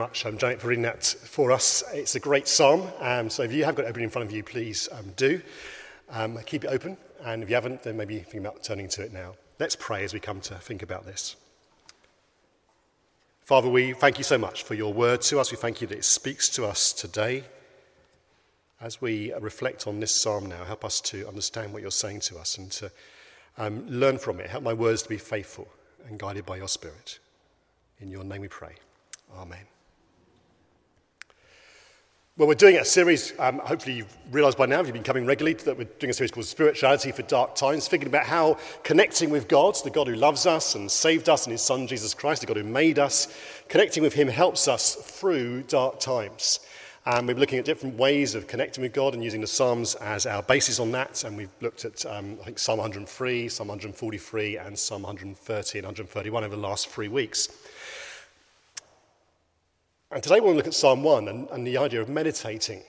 Much, Janet, for reading that for us. It's a great psalm, so if you have got it open in front of you, please do. Keep it open, and if you haven't, then maybe think about turning to it now. Let's pray as we come to think about this. Father, we thank you so much for your word to us. We thank you that it speaks to us today. As we reflect on this psalm now, help us to understand what you're saying to us and to learn from it. Help my words to be faithful and guided by your Spirit. In your name we pray. Amen. Well, we're doing a series, hopefully you've realised by now, if you've been coming regularly, that we're doing a series called Spirituality for Dark Times, thinking about how connecting with God, the God who loves us and saved us in his Son Jesus Christ, the God who made us, connecting with him helps us through dark times. And we're looking at different ways of connecting with God and using the Psalms as our basis on that. And we've looked at, I think, Psalm 103, Psalm 143, and Psalm 130 and 131 over the last 3 weeks. And today we'll look at Psalm 1 and the idea of meditating.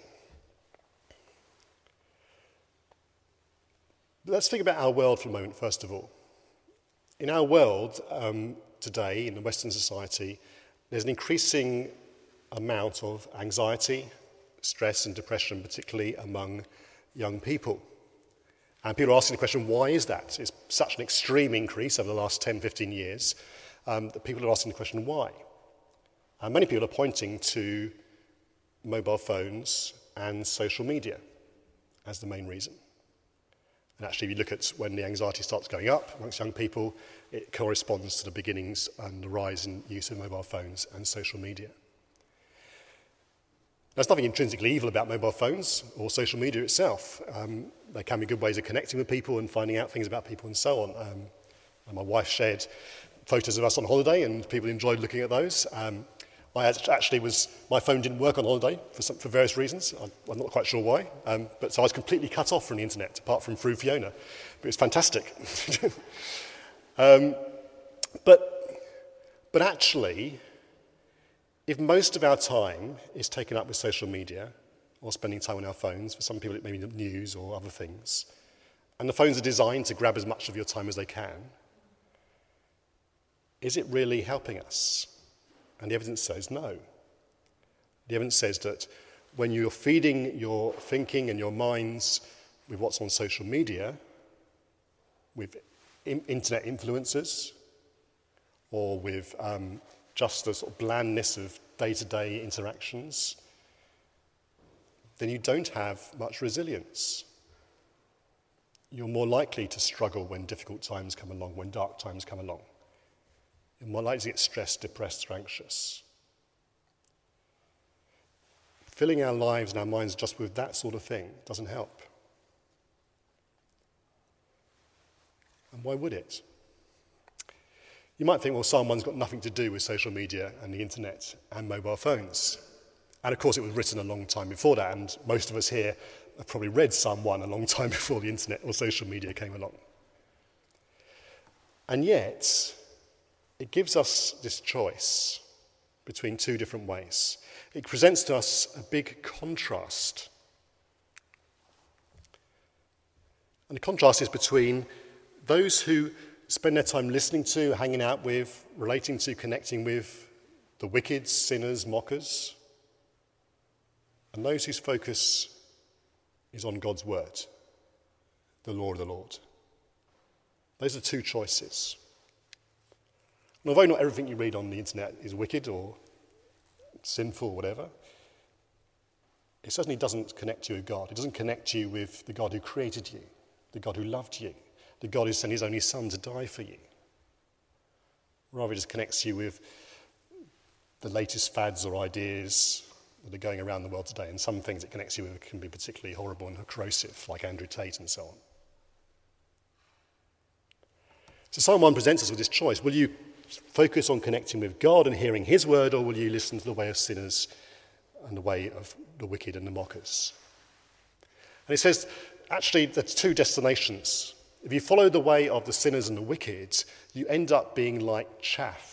But let's think about our world for a moment, first of all. In our world today, in the Western society, there's an increasing amount of anxiety, stress and depression, particularly among young people. And people are asking the question, why is that? It's such an extreme increase over the last 10, 15 years that people are asking the question, why? And many people are pointing to mobile phones and social media as the main reason. And actually, if you look at when the anxiety starts going up amongst young people, it corresponds to the beginnings and the rise in use of mobile phones and social media. There's nothing intrinsically evil about mobile phones or social media itself. They can be good ways of connecting with people and finding out things about people and so on. And my wife shared photos of us on holiday, and people enjoyed looking at those. My phone didn't work on holiday for various reasons. I'm not quite sure why. So I was completely cut off from the internet, apart from through Fiona. But it was fantastic. But actually, if most of our time is taken up with social media or spending time on our phones, for some people it may be the news or other things, and the phones are designed to grab as much of your time as they can, is it really helping us? And the evidence says no. The evidence says that when you're feeding your thinking and your minds with what's on social media, with internet influencers, or with just the sort of blandness of day-to-day interactions, then you don't have much resilience. You're more likely to struggle when difficult times come along, when dark times come along. You're more likely to get stressed, depressed, or anxious. Filling our lives and our minds just with that sort of thing doesn't help. And why would it? You might think, well, Psalm 1's got nothing to do with social media and the internet and mobile phones. And of course, it was written a long time before that, and most of us here have probably read Psalm 1 a long time before the internet or social media came along. And yet, it gives us this choice between two different ways. It presents to us a big contrast. And the contrast is between those who spend their time listening to, hanging out with, relating to, connecting with the wicked, sinners, mockers, and those whose focus is on God's word, the law of the Lord. Those are two choices. And although not everything you read on the internet is wicked or sinful or whatever, it certainly doesn't connect you with God. It doesn't connect you with the God who created you, the God who loved you, the God who sent his only Son to die for you. Rather, it just connects you with the latest fads or ideas that are going around the world today. And some things it connects you with can be particularly horrible and corrosive, like Andrew Tate and so on. So Psalm 1 presents us with this choice. Will you focus on connecting with God and hearing his word, or will you listen to the way of sinners and the way of the wicked and the mockers? And it says, actually, there's two destinations. If you follow the way of the sinners and the wicked, you end up being like chaff.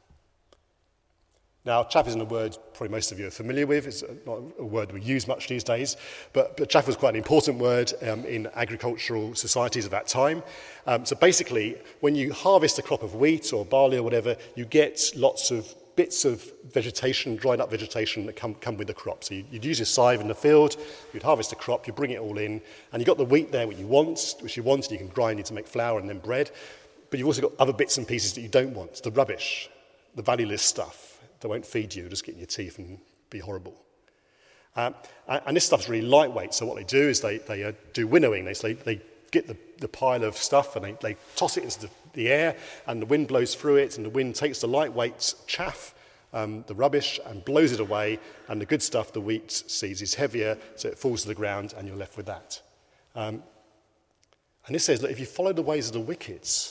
Now, chaff isn't a word probably most of you are familiar with. It's not a word we use much these days. But chaff was quite an important word in agricultural societies of that time. So basically, when you harvest a crop of wheat or barley or whatever, you get lots of bits of vegetation, dried up vegetation that come with the crop. So you'd use your scythe in the field, you'd harvest the crop, you bring it all in, and you've got the wheat there which you want, and you can grind it to make flour and then bread. But you've also got other bits and pieces that you don't want, the rubbish, the valueless stuff that won't feed you, just get in your teeth and be horrible. And this stuff's really lightweight, so what they do is they do winnowing. They get the pile of stuff and they toss it into the air, and the wind blows through it, and the wind takes the lightweight chaff, the rubbish, and blows it away, and the good stuff, the wheat seeds, is heavier, so it falls to the ground, and you're left with that. And this says that if you follow the ways of the wicked, if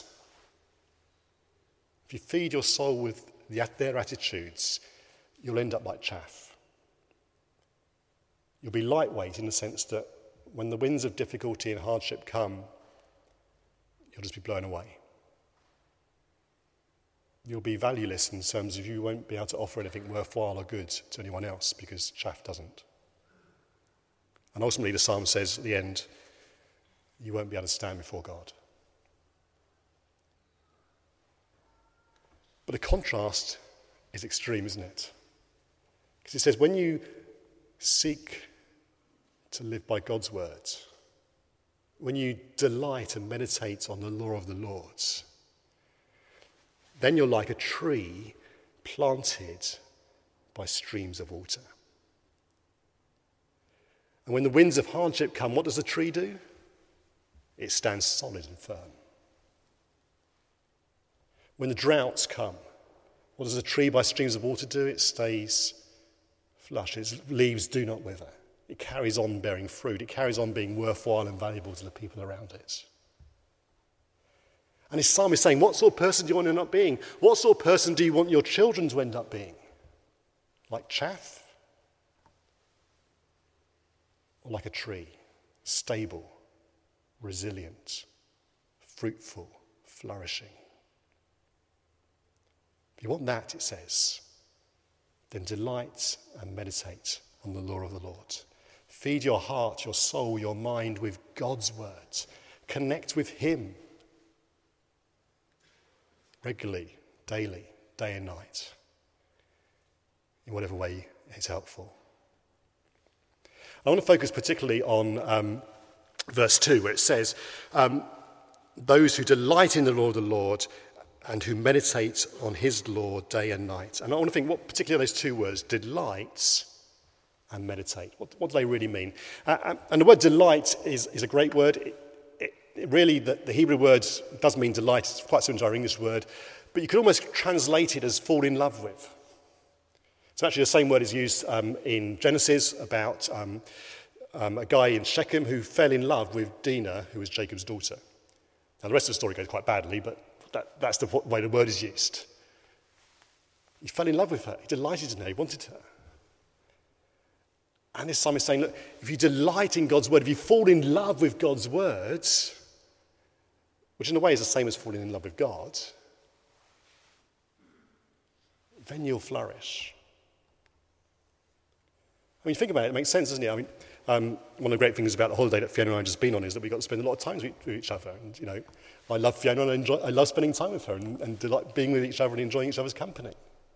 you feed your soul with their attitudes, you'll end up like chaff. You'll be lightweight in the sense that when the winds of difficulty and hardship come, you'll just be blown away. You'll be valueless in terms of you won't be able to offer anything worthwhile or good to anyone else because chaff doesn't. And ultimately the psalm says at the end, you won't be able to stand before God. But the contrast is extreme, isn't it? Because it says when you seek to live by God's words, when you delight and meditate on the law of the Lord, then you're like a tree planted by streams of water. And when the winds of hardship come, what does the tree do? It stands solid and firm. When the droughts come, what does a tree by streams of water do? It stays flush. Its leaves do not wither. It carries on bearing fruit. It carries on being worthwhile and valuable to the people around it. And his psalm is saying, what sort of person do you want to end up being? What sort of person do you want your children to end up being? Like chaff? Or like a tree? Stable, resilient, fruitful, flourishing. If you want that, it says, then delight and meditate on the law of the Lord. Feed your heart, your soul, your mind with God's words. Connect with him regularly, daily, day and night, in whatever way is helpful. I want to focus particularly on verse 2, where it says, those who delight in the law of the Lord and who meditate on his law day and night. And I want to think, what particularly those two words, delight and meditate, what do they really mean? And the word delight is a great word. It really, the Hebrew word does mean delight. It's quite similar to our English word. But you could almost translate it as fall in love with. So actually the same word is used in Genesis about a guy in Shechem who fell in love with Dinah, who was Jacob's daughter. Now the rest of the story goes quite badly, but that's the way the word is used. He fell in love with her. He delighted in her. He wanted her. And this psalm is saying, look, if you delight in God's word, if you fall in love with God's words, which in a way is the same as falling in love with God, then you'll flourish. I mean, think about it. It makes sense, doesn't it? I mean, one of the great things about the holiday that Fiona and I have just been on is that we got to spend a lot of time with each other. And, you know, I love Fiona and I love spending time with her and delight being with each other and enjoying each other's company.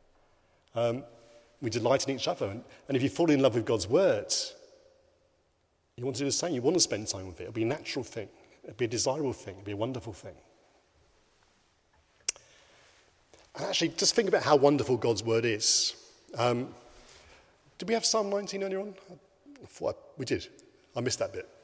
We delight in each other. And if you fall in love with God's words, you want to do the same. You want to spend time with it. It'll be a natural thing. It'll be a desirable thing. It'll be a wonderful thing. And actually, just think about how wonderful God's word is. Did we have Psalm 19 earlier on? We did. I missed that bit.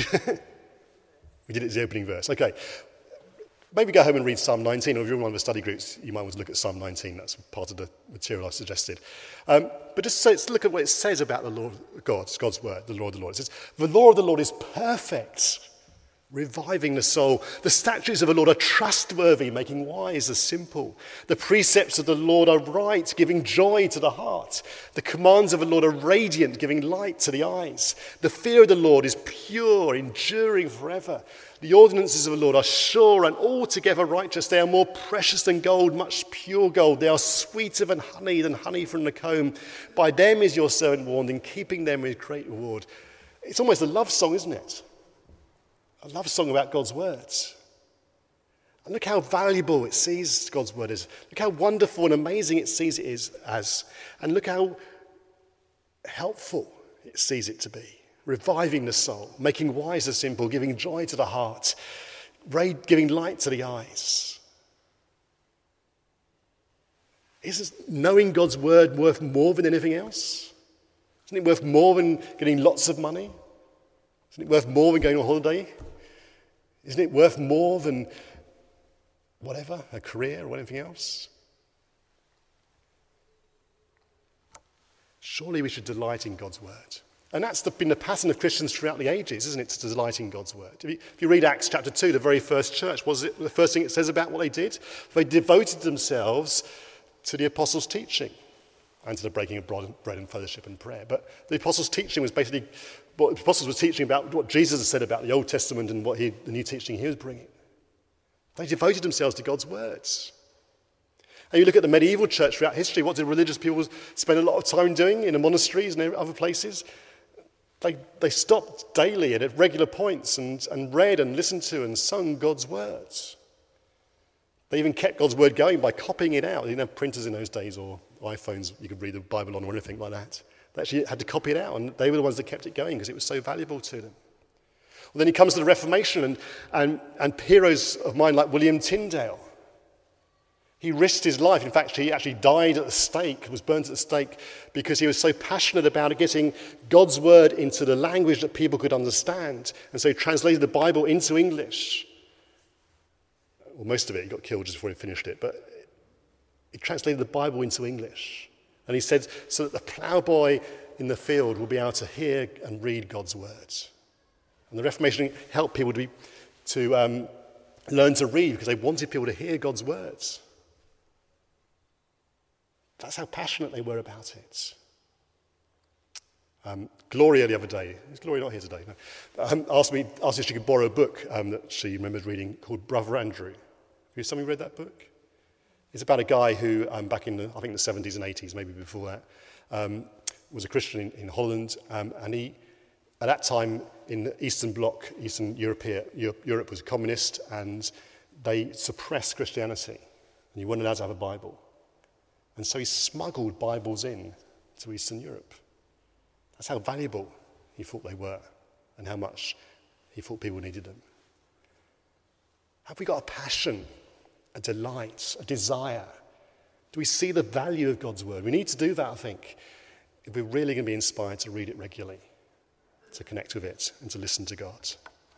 We did it as the opening verse. Okay. Maybe go home and read Psalm 19, or if you're in one of the study groups, you might want to look at Psalm 19. That's part of the material I suggested. But just look at what it says about the law of God's word, the law of the Lord. It says, the law of the Lord is perfect, reviving the soul. The statutes of the Lord are trustworthy, making wise the simple. The precepts of the Lord are right, giving joy to the heart. The commands of the Lord are radiant, giving light to the eyes. The fear of the Lord is pure, enduring forever. The ordinances of the Lord are sure and altogether righteous. They are more precious than gold, much pure gold. They are sweeter than honey from the comb. By them is your servant warned, in keeping them with great reward. It's almost a love song, isn't it? A love song about God's words. And look how valuable it sees God's word is. Look how wonderful and amazing it sees it is as. And look how helpful it sees it to be. Reviving the soul, making wise the simple, giving joy to the heart, giving light to the eyes. Isn't knowing God's word worth more than anything else? Isn't it worth more than getting lots of money? Isn't it worth more than going on holiday? Isn't it worth more than whatever, a career or anything else? Surely we should delight in God's word. And that's been the pattern of Christians throughout the ages, isn't it, to delight in God's word? If you read Acts chapter 2, the very first church, what was it the first thing it says about what they did? They devoted themselves to the apostles' teaching and to the breaking of bread and fellowship and prayer. But the apostles' teaching was basically what the apostles were teaching about what Jesus had said about the Old Testament and what the new teaching he was bringing. They devoted themselves to God's words. And you look at the medieval church throughout history, what did religious people spend a lot of time doing in the monasteries and other places? They stopped daily and at regular points and read and listened to and sung God's words. They even kept God's word going by copying it out. They didn't have printers in those days or iPhones you could read the Bible on or anything like that. They actually had to copy it out, and they were the ones that kept it going because it was so valuable to them. Well, then he comes to the Reformation and heroes of mine like William Tyndale. He risked his life. In fact, he actually died at the stake, was burnt at the stake, because he was so passionate about getting God's word into the language that people could understand. And so he translated the Bible into English. Well, most of it, he got killed just before he finished it, but he translated the Bible into English. And he said, so that the ploughboy in the field will be able to hear and read God's words. And the Reformation helped people to learn to read because they wanted people to hear God's words. That's how passionate they were about it. Gloria the other day, is Gloria not here today? No. Asked if she could borrow a book that she remembered reading called Brother Andrew. Have somebody read that book? It's about a guy who, back in the 70s and 80s, maybe before that, was a Christian in Holland, and he, at that time in the Eastern Bloc, Eastern Europe was communist, and they suppressed Christianity, and you weren't allowed to have a Bible. And so he smuggled Bibles in to Eastern Europe. That's how valuable he thought they were and how much he thought people needed them. Have we got a passion, a delight, a desire? Do we see the value of God's word? We need to do that, I think, if we're really going to be inspired to read it regularly, to connect with it and to listen to God.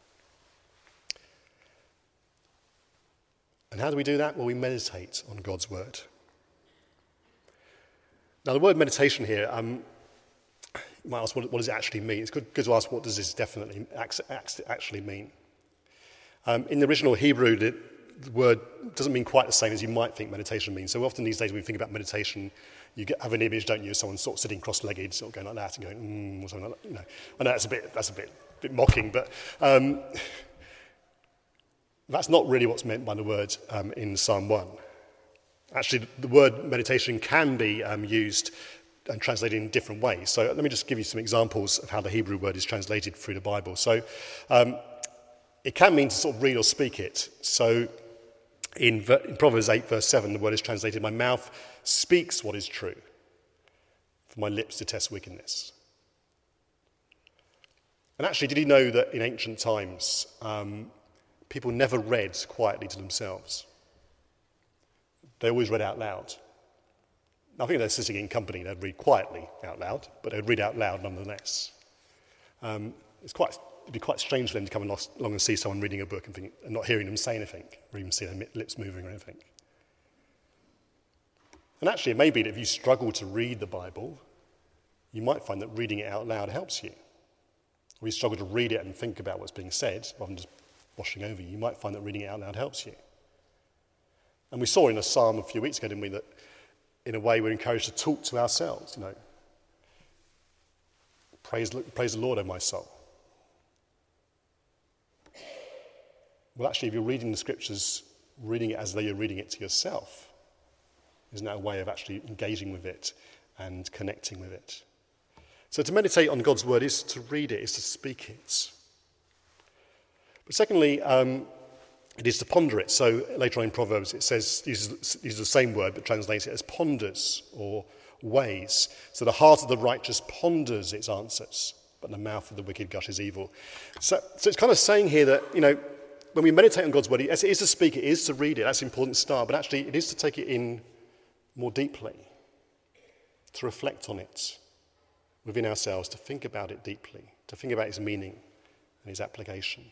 And how do we do that? Well, we meditate on God's word. Now, the word meditation here, you might ask, what does it actually mean? It's good to ask, what does this definitely actually mean? In the original Hebrew, the word doesn't mean quite the same as you might think meditation means. So often these days when we think about meditation, you have an image, don't you, of someone sort of sitting cross-legged, sort of going like that and going, or something like that. You know, I know that's a bit mocking, but that's not really what's meant by the word in Psalm 1. Actually, the word meditation can be used and translated in different ways. So let me just give you some examples of how the Hebrew word is translated through the Bible. So it can mean to sort of read or speak it. So in Proverbs 8, verse 7, the word is translated, my mouth speaks what is true, for my lips detest wickedness. And actually, did you know that in ancient times, people never read quietly to themselves? They always read out loud. I think they're sitting in company, they'd read quietly out loud, but they'd read out loud nonetheless. It'd be quite strange for them to come along and see someone reading a book and not hearing them say anything, or even see their lips moving or anything. And actually, it may be that if you struggle to read the Bible, you might find that reading it out loud helps you. Or you struggle to read it and think about what's being said, rather than just washing over you might find that reading it out loud helps you. And we saw in a psalm a few weeks ago, didn't we, that in a way we're encouraged to talk to ourselves, you know. Praise the Lord, O my soul. Well, actually, if you're reading the scriptures, reading it as though you're reading it to yourself, isn't that a way of actually engaging with it and connecting with it? So to meditate on God's word is to read it, is to speak it. But secondly, It is to ponder it. So later on in Proverbs it says, uses the same word but translates it as ponders or weighs. So the heart of the righteous ponders its answers, but the mouth of the wicked gushes evil. So it's kind of saying here that, when we meditate on God's word, it is to speak, it is to read it, that's an important start, but actually it is to take it in more deeply, to reflect on it within ourselves, to think about it deeply, to think about its meaning and its application.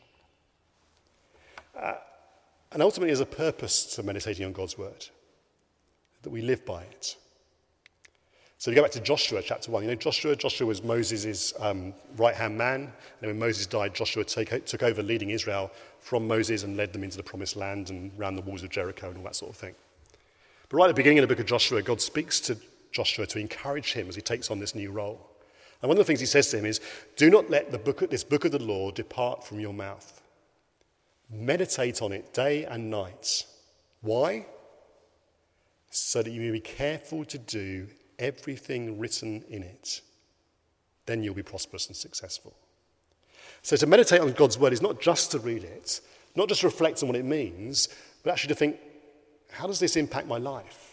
And ultimately there's a purpose to meditating on God's word, that we live by it. So we go back to Joshua chapter 1. Joshua was Moses' right-hand man. And then when Moses died, Joshua took over leading Israel from Moses and led them into the promised land and around the walls of Jericho and all that sort of thing. But right at the beginning of the book of Joshua, God speaks to Joshua to encourage him as he takes on this new role. And one of the things he says to him is, do not let this book of the law depart from your mouth. Meditate on it day and night. Why? So that you may be careful to do everything written in it. Then you'll be prosperous and successful. So to meditate on God's word is not just to read it, not just to reflect on what it means, but actually to think, how does this impact my life?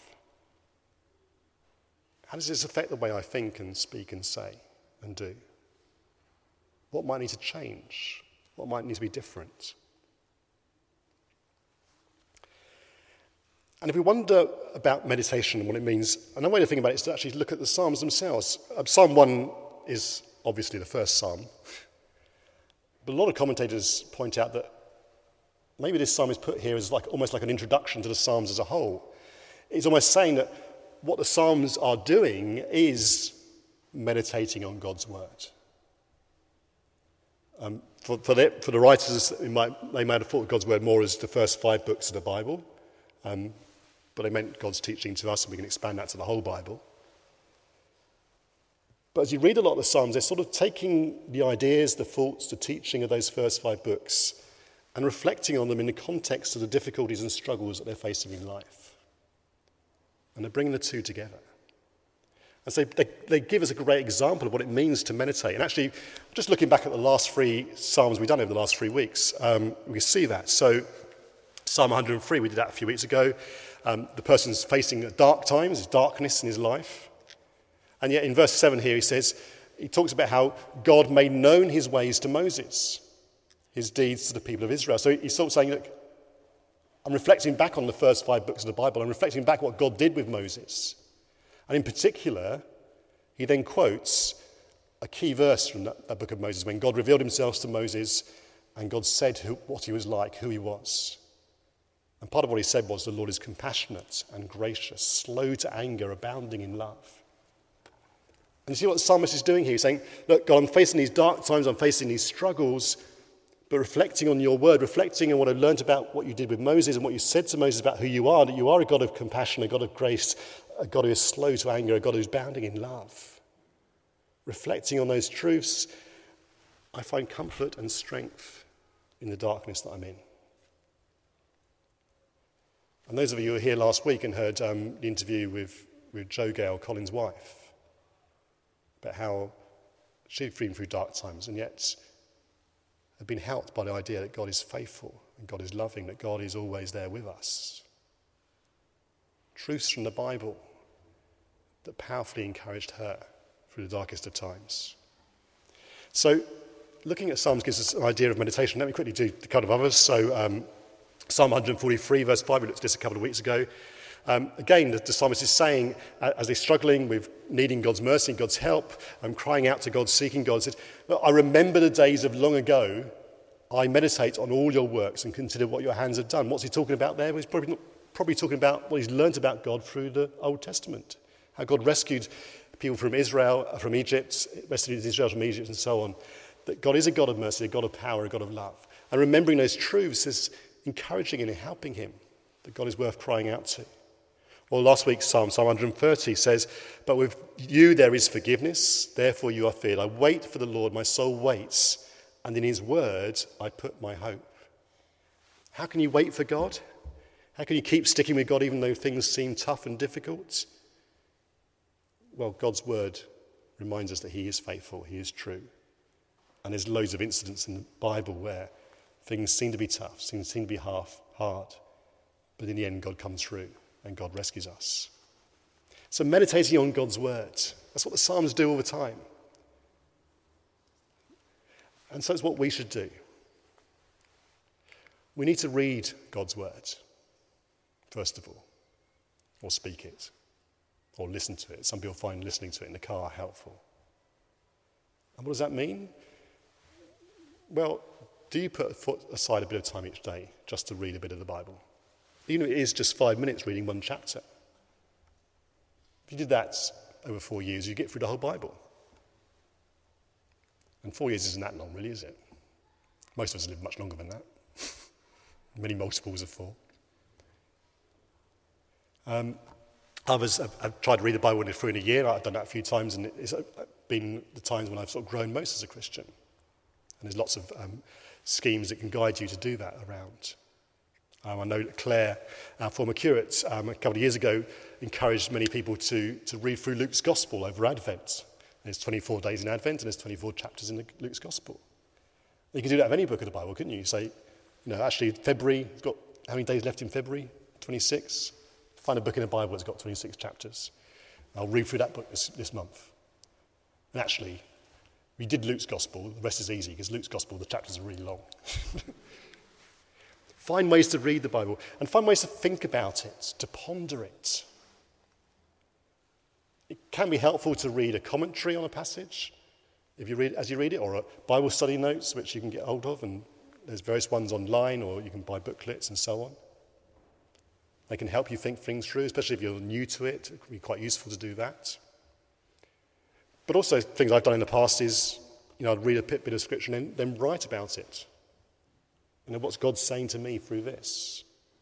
How does this affect the way I think and speak and say and do? What might need to change? What might need to be different? And if we wonder about meditation and what it means, another way to think about it is to actually look at the Psalms themselves. Psalm 1 is obviously the first psalm, but a lot of commentators point out that maybe this psalm is put here as almost like an introduction to the Psalms as a whole. It's almost saying that what the Psalms are doing is meditating on God's word. For the writers, they might have thought of God's word more as the first 5 books of the Bible, but they meant God's teaching to us, and we can expand that to the whole Bible. But as you read a lot of the Psalms, they're sort of taking the ideas, the thoughts, the teaching of those first 5 books and reflecting on them in the context of the difficulties and struggles that they're facing in life. And they're bringing the two together. And so they give us a great example of what it means to meditate. And actually, just looking back at the last 3 Psalms we've done over the last 3 weeks, we see that. So Psalm 103, we did that a few weeks ago. The person's facing dark times, there's darkness in his life. And yet in verse 7 here he talks about how God made known his ways to Moses, his deeds to the people of Israel. So he's sort of saying, look, I'm reflecting back on the first 5 books of the Bible. I'm reflecting back what God did with Moses. And in particular, he then quotes a key verse from that book of Moses when God revealed himself to Moses and God said what he was like, who he was. And part of what he said was, the Lord is compassionate and gracious, slow to anger, abounding in love. And you see what the psalmist is doing here? He's saying, look, God, I'm facing these dark times, I'm facing these struggles, but reflecting on your word, reflecting on what I've learned about what you did with Moses and what you said to Moses about who you are, that you are a God of compassion, a God of grace, a God who is slow to anger, a God who's abounding in love. Reflecting on those truths, I find comfort and strength in the darkness that I'm in. And those of you who were here last week and heard the interview with Jo Gale, Colin's wife, about how she'd been through dark times and yet had been helped by the idea that God is faithful and God is loving, that God is always there with us. Truths from the Bible that powerfully encouraged her through the darkest of times. So looking at Psalms gives us an idea of meditation. Let me quickly do a couple of others. So Psalm 143, verse 5, we looked at this a couple of weeks ago. Again, the psalmist is saying, as they're struggling with needing God's mercy and God's help, crying out to God, seeking God, says, look, I remember the days of long ago. I meditate on all your works and consider what your hands have done. What's he talking about there? Well, he's probably talking about what he's learned about God through the Old Testament, how God rescued people from Egypt, rescued Israel from Egypt and so on. That God is a God of mercy, a God of power, a God of love. And remembering those truths is encouraging and helping him, that God is worth crying out to. Or last week's Psalm 130 says, but with you there is forgiveness, therefore you are feared. I wait for the Lord, my soul waits, and in his word I put my hope. How can you wait for God? How can you keep sticking with God even though things seem tough and difficult? Well, God's word reminds us that he is faithful, he is true. And there's loads of incidents in the Bible where things seem to be tough, things seem to be hard, hard. But in the end, God comes through and God rescues us. So meditating on God's word, that's what the Psalms do all the time. And so it's what we should do. We need to read God's word, first of all, or speak it, or listen to it. Some people find listening to it in the car helpful. And what does that mean? Well, do you put aside a bit of time each day just to read a bit of the Bible? Even if it is just 5 minutes reading one chapter. If you did that over 4 years, you get through the whole Bible. And 4 years isn't that long, really, is it? Most of us live much longer than that. Many multiples of 4. Others have tried to read the Bible through in a year. I've done that a few times, and it's been the times when I've sort of grown most as a Christian. And there's lots of schemes that can guide you to do that around. I know that Claire, our former curate, a couple of years ago, encouraged many people to read through Luke's Gospel over Advent. There's 24 days in Advent, and there's 24 chapters in Luke's Gospel. You could do that with any book of the Bible, couldn't you? Say, actually, February, it's got how many days left in February? 26? Find a book in the Bible that's got 26 chapters. I'll read through that book this month. And actually, we did Luke's Gospel. The rest is easy, because Luke's Gospel, the chapters are really long. Find ways to read the Bible, and find ways to think about it, to ponder it. It can be helpful to read a commentary on a passage as you read it, or a Bible study notes, which you can get hold of, and there's various ones online, or you can buy booklets and so on. They can help you think things through, especially if you're new to it. It can be quite useful to do that. But also, things I've done in the past is, I'd read a bit of scripture and then write about it. What's God saying to me through this?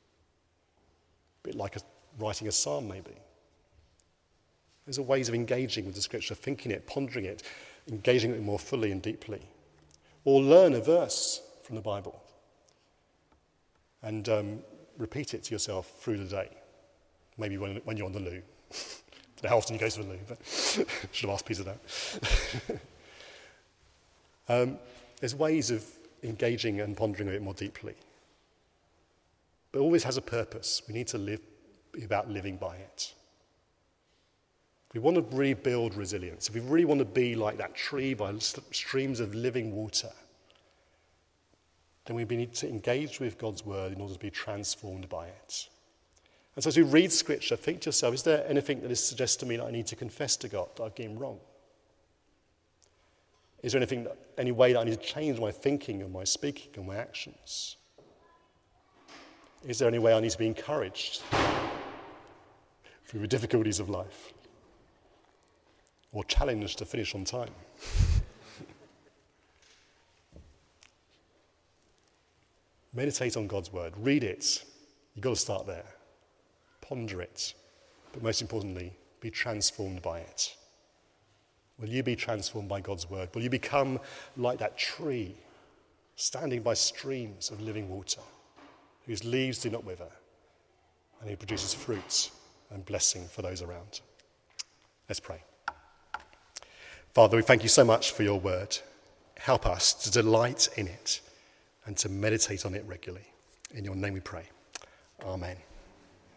A bit like writing a psalm, maybe. There's ways of engaging with the scripture, thinking it, pondering it, engaging it more fully and deeply. Or learn a verse from the Bible and repeat it to yourself through the day. Maybe when you're on the loo. I don't know how often you go to the loo, but should have asked Peter that. There's ways of engaging and pondering it more deeply. But it always has a purpose. We need to be about living by it. If we want to rebuild resilience, if we really want to be like that tree by streams of living water, then we need to engage with God's word in order to be transformed by it. And so as we read scripture, think to yourself, is there anything that suggests to me that I need to confess to God that I've getting wrong? Is there any way that I need to change my thinking and my speaking and my actions? Is there any way I need to be encouraged through the difficulties of life? Or challenged to finish on time? Meditate on God's word. Read it. You've got to start there. Ponder it. But most importantly, be transformed by it. Will you be transformed by God's word? Will you become like that tree standing by streams of living water, whose leaves do not wither, and who produces fruits and blessing for those around? Let's pray. Father, we thank you so much for your word. Help us to delight in it and to meditate on it regularly. In your name we pray. Amen.